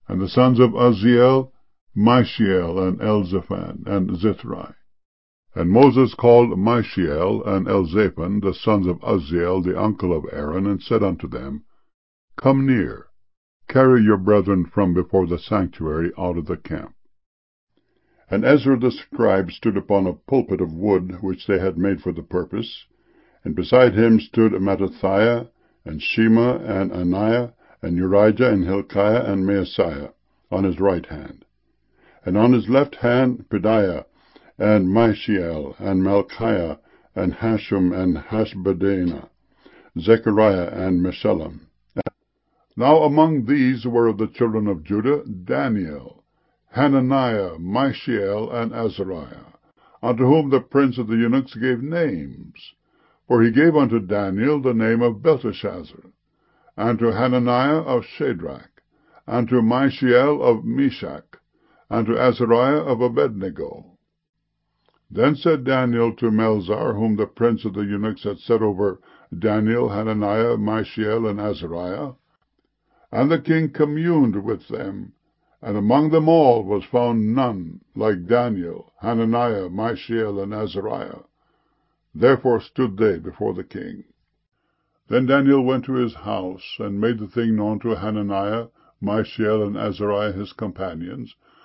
And the sons of Uzziel, Mishael, and Elzaphan, and Zithri. And Moses called Mishael and Elzaphan, the sons of Uzziel, the uncle of Aaron, and said unto them, Come near, carry your brethren from before the sanctuary out of the camp. And Ezra the scribe stood upon a pulpit of wood, which they had made for the purpose, and beside him stood Mattithiah, and Shema, and Ananiah, and Urijah, and Hilkiah, and Maaseiah, on his right hand. And on his left hand Pedaiah, and Mishael, and Malchiah, and Hashum, and Hashbaddanah, Zechariah, and Meshullam. Now among these were of the children of Judah Daniel, Hananiah, Mishael, and Azariah, unto whom the prince of the eunuchs gave names. For he gave unto Daniel the name of Belteshazzar, and to Hananiah of Shadrach, and to Mishael of Meshach, and to Azariah of Abednego. Then said Daniel to Melzar, whom the prince of the eunuchs had set over Daniel, Hananiah, Mishael, and Azariah, and the king communed with them, and among them all was found none like Daniel, Hananiah, Mishael, and Azariah. Therefore stood they before the king. Then Daniel went to his house, and made the thing known to Hananiah, Mishael, and Azariah his companions,